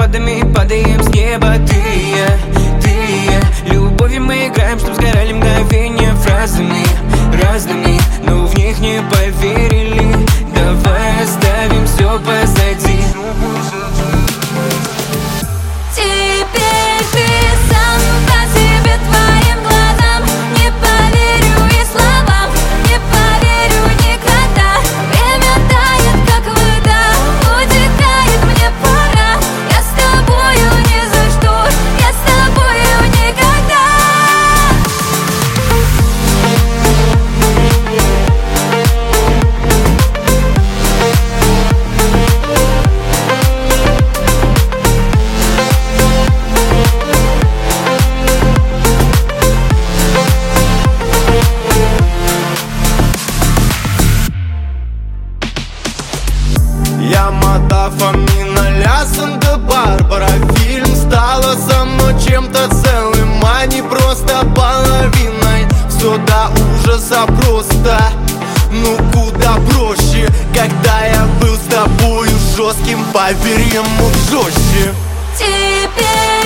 водопадами падаем с неба. Ты и я, любовью мы играем, чтоб сгорали мгновения фразами разными, но в них не поверили. Давай оставим все позади. Теперь ты сам по себе, твоим глазам не поверю и словам, не поверю никогда. Время тает, как вода, утекает, мне пора. Я с тобою ни за что, я с тобою никогда. Я Мадафамина, ля Санта-Барбара. Фильм стала со мной чем-то целым, а не просто половиной. Все до ужаса просто, ну куда проще. Когда я был с тобою жестким, поверь, ему жестче. Теперь